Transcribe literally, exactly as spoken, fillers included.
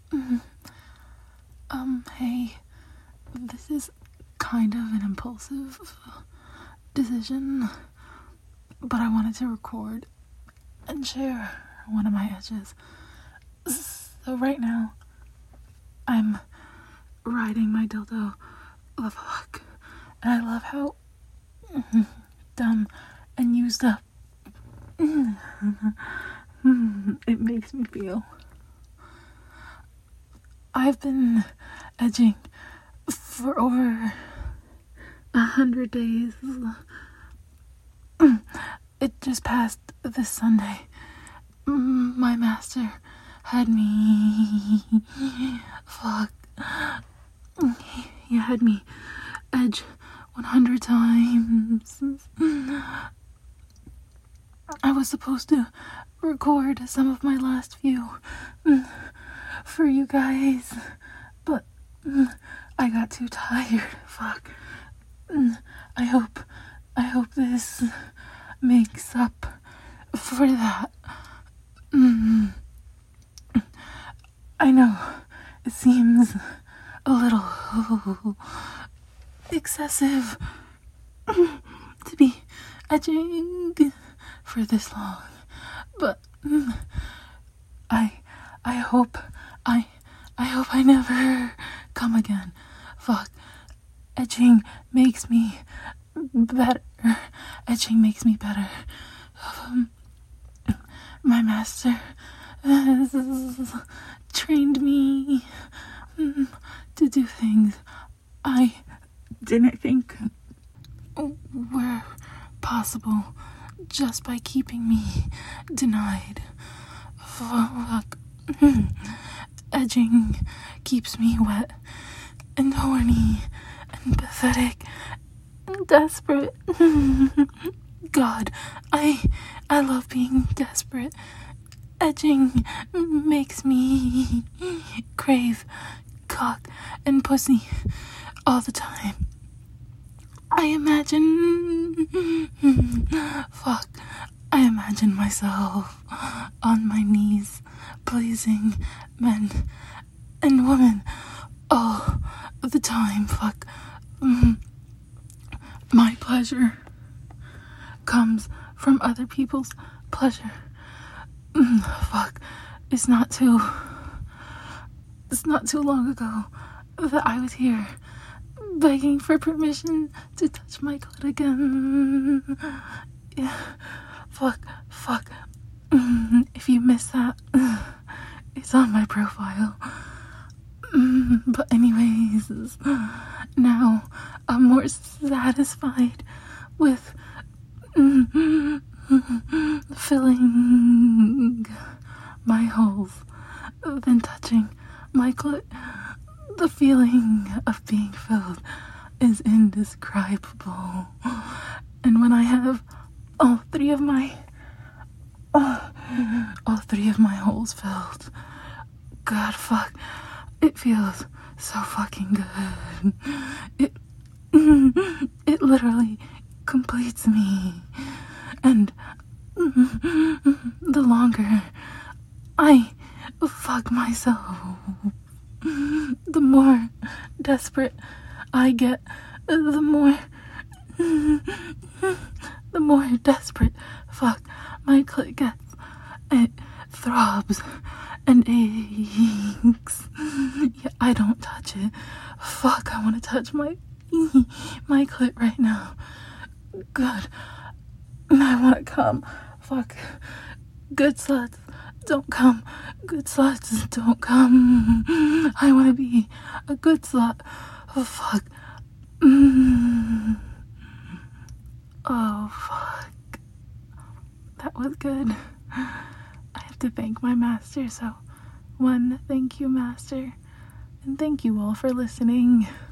Um, hey, this is kind of an impulsive decision, but I wanted to record and share one of my edges. So right now, I'm riding my dildo the fuck, and I love how dumb and used up it makes me feel. I've been edging for over a hundred days. It just passed this Sunday. My master had me fuck. He had me edge one hundred times. I was supposed to record some of my last few for you guys, but I got too tired. Fuck. I hope, I hope this makes up for that. I know it seems a little excessive to be edging for this long, but I, I hope, I, I hope I never come again. Fuck. Edging makes me better. Edging makes me better. Um, my master has trained me to do things I didn't think were possible just by keeping me denied. Fuck. Edging keeps me wet and horny and pathetic and desperate. God, I I love being desperate. Edging makes me crave cock and pussy all the time. I imagine, fuck, I imagine myself on my knees, pleasing men and women all the time. Fuck. My pleasure comes from other people's pleasure. Fuck. It's not too, it's not too long ago that I was here begging for permission to touch my clit again. Yeah. Fuck. Fuck. If you missed that, it's on my profile. But anyways, now I'm more satisfied with filling my holes than touching my clit. The feeling of being filled is indescribable. And when I have all three of my uh, all three of my holes filled, God fuck, it feels so fucking good. It it literally completes me. And the longer I fuck myself, the more desperate I get, the more, the more desperate fuck my clit gets. It throbs and aches. Yeah, I don't touch it. Fuck, I want to touch my, my clit right now. Good. I want to come. Fuck. Good sluts, don't come. Good sluts, don't come. I want to be a good slut. Oh, fuck. Mm. Oh, fuck. That was good. I have to thank my master, so one, thank you, master. And thank you all for listening.